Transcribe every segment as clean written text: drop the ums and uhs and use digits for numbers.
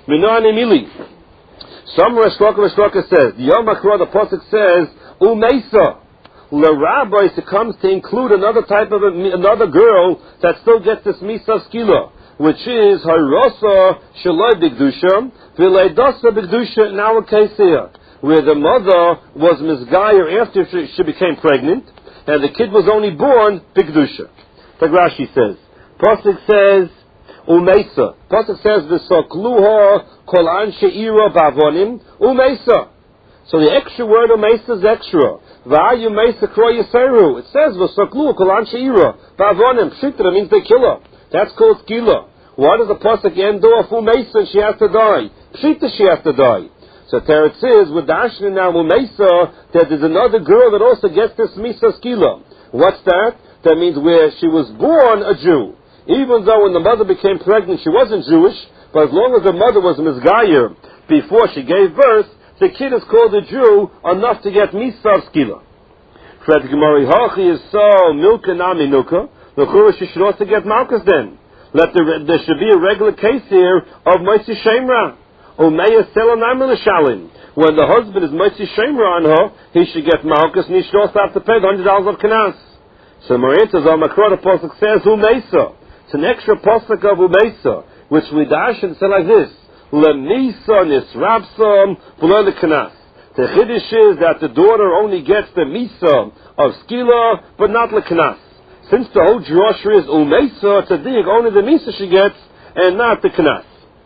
Minan Emili. Some Reshloka says, the Yom HaKra, the Pasuk says, Umeisa. L'Rabbi, it comes to include another type of another girl that still gets this Misa Skila, which is Harosa Shalai Bigdusha, Vilaydasa Bigdusha in our case here, where the mother was Mizgayer after she became pregnant, and the kid was only born Bigdusha. Like Rashi says. Pasuk says, Umeisa. Pasuk says, V'sokluha kol anshe ira bavonim, Umeisa. So the extra word Umeisa is extra. V'ayu meisa kro yiseru. It says, V'sokluha kol anshe ira bavonim. Pshita means they kill her. That's called skila. Why does the Pasuk end off Umeisa and she has to die? Pshita she has to die. So Teretz says, with Dashni now Umeisa, that there's another girl that also gets this Misa skila. What's that? That means where she was born a Jew. Even though when the mother became pregnant she wasn't Jewish, but as long as the mother was Mizgayer before she gave birth, the kid is called a Jew enough to get Misa skila. Fred Gemari Hachi is so milka nami nuka. The Chura she should also get Malkus then. There should be a regular case here of Moitzi Shemra. Umeya Selanam L'Shalim. When the husband is Moitzi Shemra on her, he should get Malkus and he should also have to pay the $100 of Kanas. So Maria says, Al Makra, the Pasuk says, Umeisa. It's an extra Pasuk of Umeisa, which we dash and say like this, Lemisa Nisrabsam below the Kanas. The Chiddush is that the daughter only gets the Misa of Skila, but not the Kanas. Since the whole drosha is Umeisa, Tzaddik, only the Misa she gets, and not the Kanas.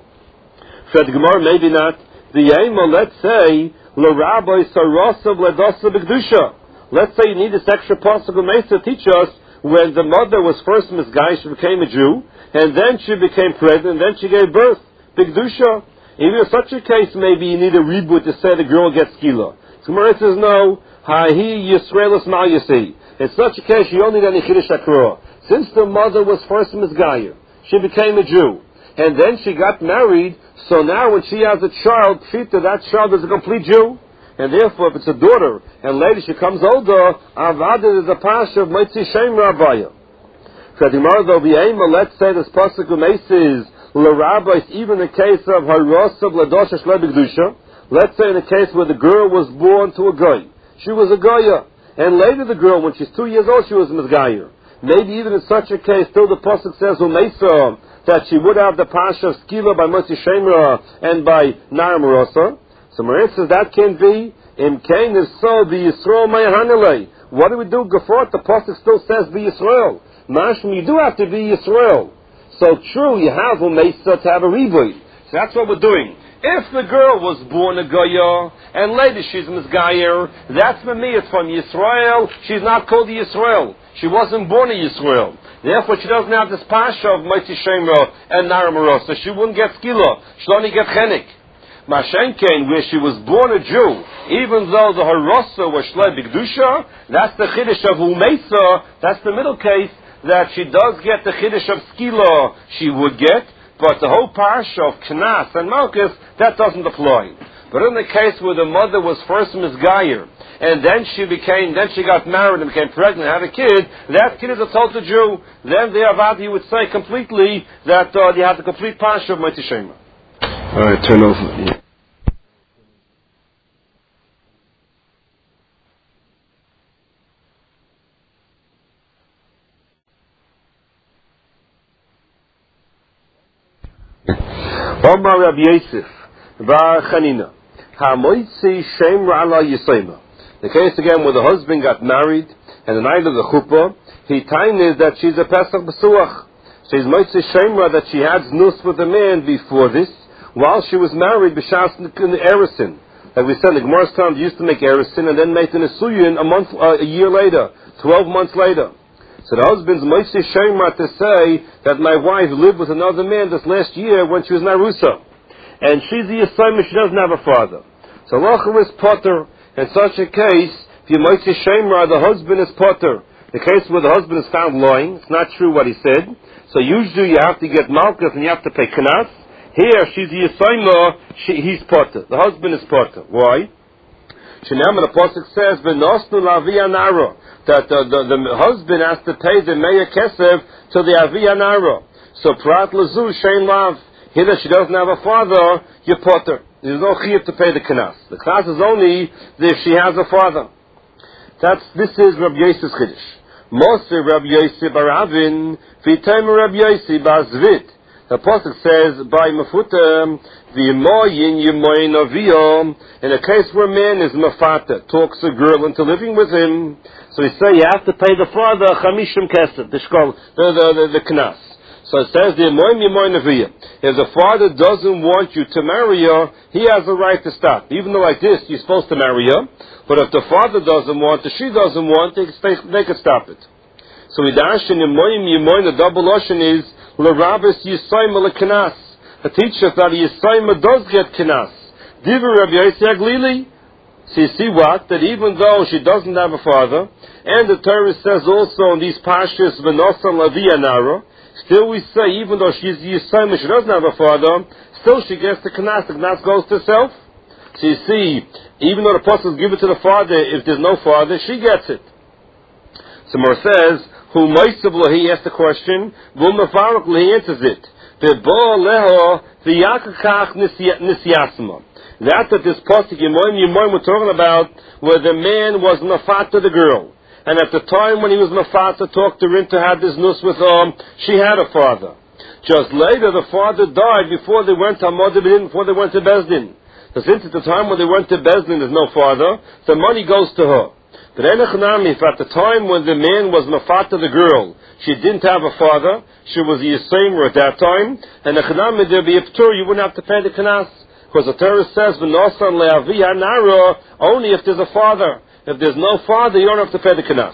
Said the Gemara, maybe not. The Yema, let's say, L'Rabbi Sarasav Ledasa B'Gdusha. Let's say you need this extra Pasuk Umeisa to teach us when the mother was first Mizgai, she became a Jew, and then she became pregnant, and then she gave birth. B'Gdusha. Even in such a case, maybe you need a reboot to say the girl gets Skila. So Gemara says, no. Hahi Yisraelis Mal Yasi. In such a case, you only need any Chiddush HaKra. Since the mother was first Mizgayer, she became a Jew, and then she got married, so now when she has a child, Pshita, that child is a complete Jew. And therefore, if it's a daughter, and later she comes older, Avada is a pasha of Moitzi Shem Rabbaya. Kadimar though B'Yema, let's say this pasuk Umeisa is L'Rabbis, even in the case of Harosav L'Dosha Shlebigdusha. Let's say in the case where the girl was born to a guy. She was a Goya. And later the girl, when she's 2 years old, she was Mizgayer. Maybe even in such a case, still the pasuk says Umeisa, that she would have the pasha of Skila by Moitzi Shemra and by Nar Marosa. So Maria says that can be. Im Kain is so the Yisrael Mayahanele. What do we do? Gefort, the pasuk still says be Yisrael. Mashma, you do have to be Yisrael. So true, you have Umeisa to have a reboot. So that's what we're doing. If the girl was born a Goya, and later she's Mizgayer, that's for me, it's from Yisrael. She's not called Yisrael. She wasn't born a Yisrael. Therefore, she doesn't have this pasha of Moitzi Shemra and Nar Marosa. She wouldn't get Skila. She'll only get Chenik. Mashenkein, where she was born a Jew, even though the Harosa was Shlei B'Gdusha, that's the Chiddush of Umeisa, that's the middle case, that she does get the Chiddush of Skila, she would get, but the whole parsha of Knas and Malkus, that doesn't apply. But in the case where the mother was first Mizgayer, and then she got married and became pregnant and had a kid, that kid is a total Jew, then the Avad, you would say completely that you have the complete parsha of Moitzi Shema. All right, turn over. Omar Rabbi Yosef Bar Chanina HaMoitzi Shemra Ala Yisayma. The case again where the husband got married and the night of the chuppah, he is that she's a Pesach B'suach. She's Moitzi Shemra that she had znus with a man before this, while she was married b'shas in the Erisin. Like we said, the Gemara's time they used to make Erisin and then make an Isuyin a year later, 12 months later. So the husband's Moitzi Shemra to say that my wife lived with another man this last year when she was Narusa. And she's the Yisayim, she doesn't have a father. So Lacha is Potter. In such a case, if you Moitzi Shemra, the husband is Potter. The case where the husband is found lying, it's not true what he said. So usually you have to get Malkus and you have to pay Knas. Here, she's the Yisayim, he's Potter. The husband is Potter. Why? Shenam, the Pasuk says, V'nosnu la'aviyah nara, that the husband has to pay the Meya Kesef to the Aviyah nara. So Prat Lazu Shein Lav. Here that she doesn't have a father, you put her. There's no chiyuv to pay the knas. The knas is only if she has a father. This is Rabbi Yosef's chiddush. Moser Rabbi Yosef Baravin, v'itayim Rabbi Yosef Bazvit. The pasuk says, by mafuta, v'yimoyin yimoyin aviyom, in a case where a man is mafata, talks a girl into living with him, so he say you have to pay the father chamishim kesef, the knas. So it says, if the father doesn't want you to marry her, he has a right to stop. Even though like this, you're supposed to marry her, but if the father doesn't want it, she doesn't want it, they can stop it. So we dash in the double ocean is, l'rabis yisayma l'kenas. The teacher that yisayma does get kenas. Diva Rabbi Yosef Aglili. So you see what? That even though she doesn't have a father, and the Torah says also in these pashas, v'nosan lavia nara, still we say, even though she's Yisayim, she doesn't have a father, still she gets the knas goes to herself. So you see, even though the apostles give it to the father, if there's no father, she gets it. So Mar says, Hu Moisabla, he asks the question, Vul Mafarukla, he answers it. That this pasuk Yimoyim we're talking about, where the man was mafata the girl. And at the time when he was mafata, talked her into have this nus with she had a father. Just later, the father died before they went to Amodibin, before they went to Bezdin. So since at the time when they went to Bezdin, there's no father, the money goes to her. But if at the time when the man was mafata the girl, she didn't have a father, she was a Yisamer at that time, and there'd be a ptur, you wouldn't have to pay the kanas. Because the Torah says, V'nosan le'aviyah nara, only if there's a father. If there's no father, you don't have to pay the kanas.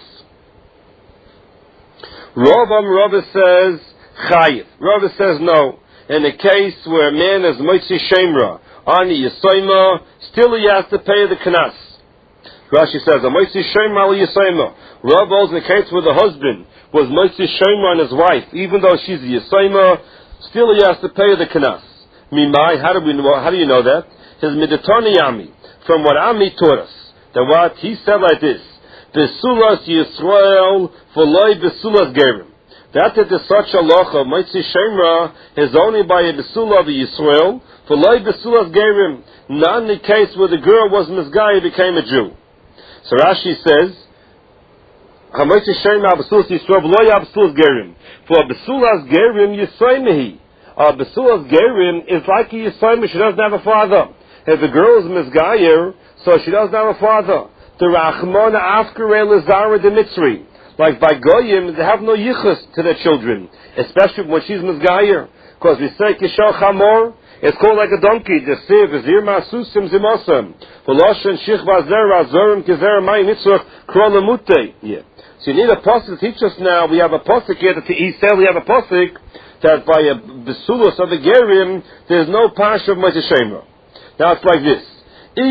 Rava says chayiv. Rava says no. In a case where a man is moitzi shemra, ani yisoima, still he has to pay the kanas. Rashi says, a moitzi shemra ali yisoima. Rava holds in the case where the husband was moitzi shemra on his wife, even though she's a yisoima, still he has to pay the kanas. Mimai, how do you know that? His midatoni Ami, from what Ami taught us. That what he said like this, Besulas Yisrael v'loi Besulas Gerim. That there's such a locha, Moitzi Shemra, is only by a Besula of Yisrael, v'loi Besulas Gerim, not in the case where the girl was Mizgaya, became a Jew. So Rashi says, Moitzi Shemra Besulas Yisrael v'loi Besulas Gerim. For Besulas Gerim Yisaimehi. Besulas Gerim is like a Yisaimehi, she doesn't have a father. If the girl is Mizgaya, so she doesn't have a father. The Rachmana Afkarei Lazara de Mitzri. Like by Goyim, they have no yichus to their children. Especially when she's Mizgayer. Because we say Kishal Chamor, it's called like a donkey. The Siv, Zir Masusim Zimosam. Veloshan Shich Vazer Azorim Kizer Mai Mitzrach Krolamute. Yeah. So you need a pasuk to teach us now. We have a pasuk here that he said we have a pasuk that by a Besulos of the Gerim, there's no Pasha of Moshe Shemra. Now it's like this. If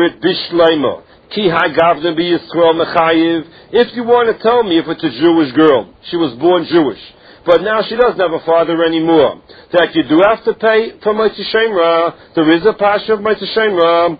you want to tell me if it's a Jewish girl, she was born Jewish, but now she doesn't have a father anymore, that you do have to pay for Moshe Shemra, there is a pasha of Moshe Shemra.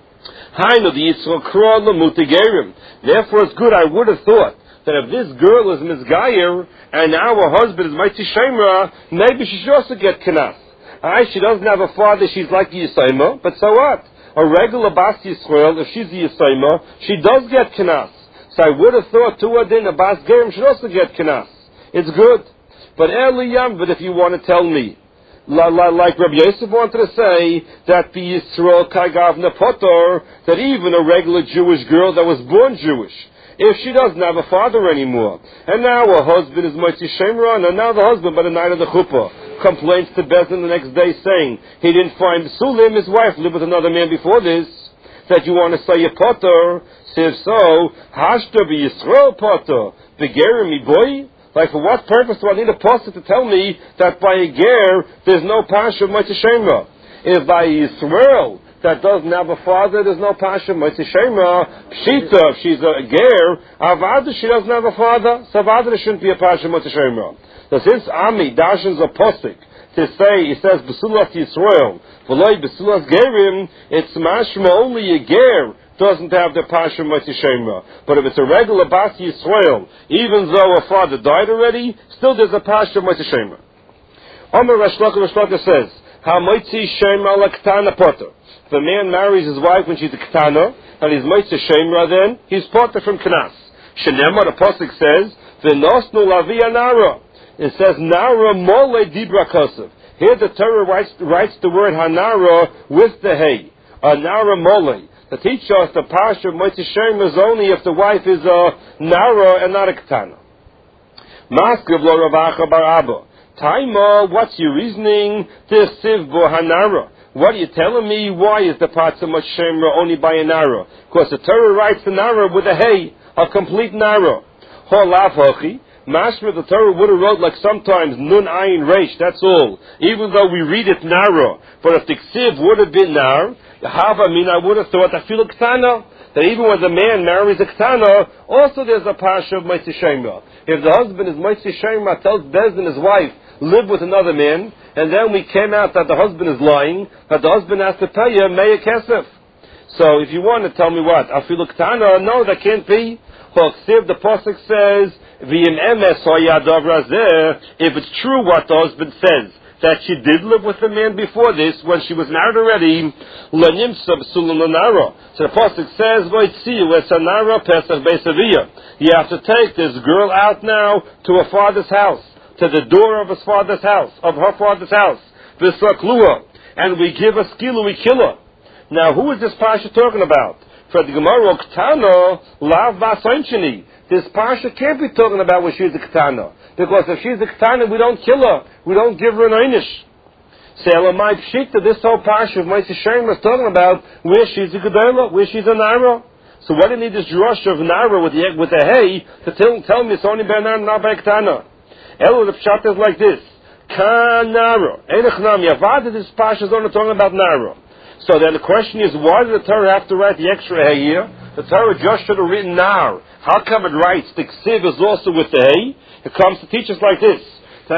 Therefore it's good, I would have thought, that if this girl is Mizgayer, and now her husband is Moshe Shemra, maybe she should also get Kanas. She doesn't have a father, she's like Yisayma, but so what? A regular Bas Yisrael, if she's a Yisayma, she does get Kanas. So I would have thought to her then a Bas Gerim should also get Kanas. It's good. But if you want to tell me, like Rabbi Yosef wanted to say, that the Yisrael Kagavna Potor, that even a regular Jewish girl that was born Jewish, if she doesn't have a father anymore, and now her husband is Moshe Shemra, and now the husband by the night of the chuppah complains to Bezdin the next day saying he didn't find Sulim, his wife lived with another man before this, that you want to say a potter, so if so, Hashta be Yisrael potter, begerim mi boy? Like for what purpose do I need a pasuk to tell me that by a ger there's no pasha of Moshe Shemra? If by Yisrael that doesn't have a father, there's no pasha of Moshe Shemra. Pshita, if she's a ger, avada, she doesn't have a father, so avada shouldn't be a pasha of Moshe Shemra. So since Ami dashes a pasuk to say, it says Besulas Yisrael, v'loi Besulas Gerim, it's mashma only a ger doesn't have the pasha of Moshe Shemra. But if it's a regular Bas Yisrael, even though her father died already, still there's a pasha of Moshe Shemra. Omer Rashlaka says, Hamoitzi shemra la ketana potter. If a man marries his wife when she's a ketana, and he's moitzi shemra, then he's potter from knas. Shenema, the pasuk says, v'nosnu lavia nara. It says nara mole dibra kosev. Here the Torah writes the word hanara with the hay. A nara mole. To teach us the parsha of moitzi shemra is only if the wife is a nara and not a ketana. Maskiv lo ravacha bar abba. Taima, what's your reasoning? This siv bo hanara. What are you telling me? Why is the part so much shemra only by a nara? Because the Torah writes the nara with a hay, a complete nara. Holav hochi. Mashma, the Torah would have wrote like sometimes nun ayin reish. That's all. Even though we read it nara, but if the ksiv would have been nar, I would have thought I feel ktana. That even when the man marries a ketana, also there's a parsha of moitzi shemra. If the husband is moitzi shemra, tells Bezdin his wife, live with another man, and then we came out that the husband is lying, that the husband has to pay you meya kesef. So if you want to tell me what, afilu ketana, no, that can't be. The pasuk says, v'im emes hoyadav razeh, if it's true what the husband says, that she did live with the man before this, when she was married already, so the pasuk says, you have to take this girl out now to her father's house, to the door of his father's house, of her father's house, and we give a skilu, we kill her. Now, who is this parsha talking about? For the Gemara, Ktana, Lav Basainchini. This parsha can't be talking about when she's a Ktana. Because if she's a Ktana, we don't kill her. We don't give her an Einish. Say, Elamai Pshita, this whole parsha of Moitzi Shemra is talking about where she's a Gedola, where she's a Nara. So why do you need this drush of Nara with the hay to tell me it's only by Nara, not by Ktana? Elo, the Pshat is like this. Ka Nara. Einach Nam, Yavad, this parsha is only talking about Nara. So then the question is, why did the Torah have to write the extra hay here? The Torah just should have written Nar. How come it writes the Ksiv is also with the hay? It comes to teach us like this. That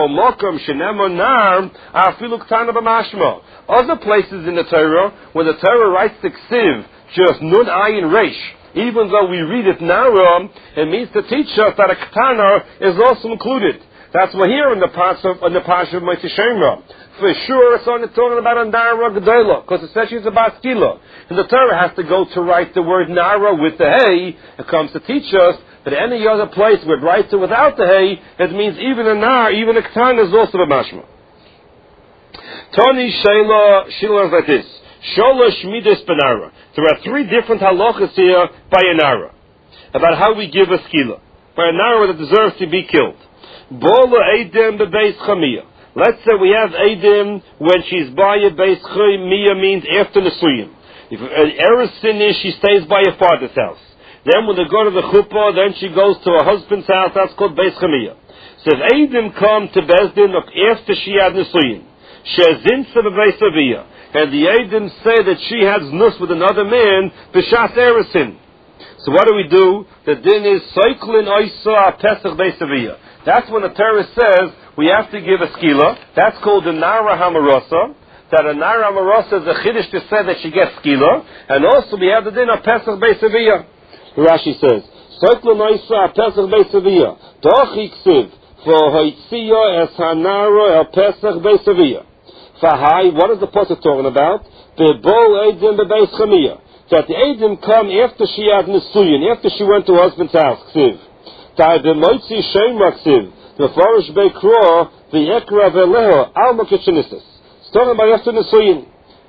other places in the Torah, when the Torah writes the Ksiv, just Nun Ayin Reish, even though we read it Nara, it means to teach us that a Ketana is also included. That's what here in the Parsha of Moitzi Shemra. For sure, it's only talking about a Nara Gedola, because it says she's a Baskila. And the Torah has to go to write the word Nara with the hay. It comes to teach us that any other place where it writes it without the hay, it means even a Nar, even a Ketana is also a Mashma. Tony Sheila, she learns like this. Sholosh Midas Benara. There are three different halachas here by a Nara, about how we give a skila. By a Nara that deserves to be killed. Bola Eidim bebeis Chamiyah. Let's say we have Eidim when she's by a beis Chamiyah means after Nesuyim. If Eresin is, she stays by her father's house. Then when they go to the chuppah, then she goes to her husband's house. That's called beis Chamiyah. So if Eidim come to Bezdin after she had Nesuyim, shezinsa bebeis Aviyah, and the Eidim say that she has nus with another man, b'shas Eresin. So what do? The din is Seiklin Oisa Pesach beis Aviyah. That's when the Torah says we have to give a skila. That's called the Nara Hamarasa. That a Nara Hamarasa is a chiddush to say that she gets skila. And also we have the din of Pesach Beis Aviyah. Rashi says, Seiklin Oisa Pesach Beis Aviyah. Dochi ksiv for Hoitzia es Hanara el Pesach Beis Aviyah. Fahai, what is the pasuk talking about? Bebol Eidim bebeis Chamiyah. That the Eidim come after she had Nesuyin, after she went to her husband's house. Ksiv. The Moitzi Shemra Ksiv, the Farish Beikro, the Ekra Veleho, Alma Kitchenissus. It's talking about after Nesuyin.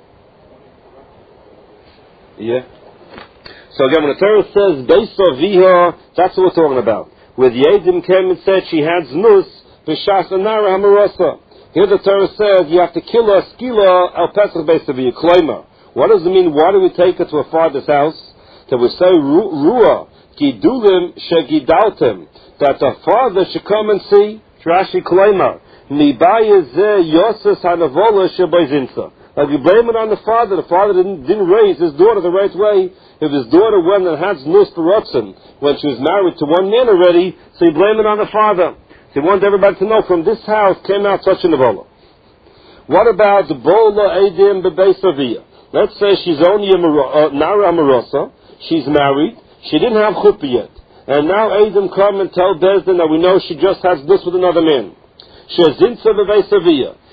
Yeah. So again, when the Torah says Beisa Viha, that's what we're talking about. Where the Eidim came and said she had Znus, B'shas Anara Hamarasa. Here the Torah says you have to kill her, skila al Pesach Beis Aviyah, Kloima. What does it mean? Why do we take her to her father's house? That we say Ruah, Gidulim Shegidaltem, that the father should come and see. Rashi Kloima. Mibaya Ze Yosef Hanavola Shebayzinsa. Like you blame it on the father. The father didn't raise his daughter the right way. If his daughter went and had Nus Barotzen when she was married to one man already, so you blame it on the father. They want everybody to know from this house came out such a Navola. What about the Bola Eidim Bebeis Aviyah? Let's say she's only a Nara Amarosa. She's married. She didn't have chuppah yet. And now Eidim come and tell Bezdin that we know she just has this with another man. Shezinsa Bebeis Aviyah.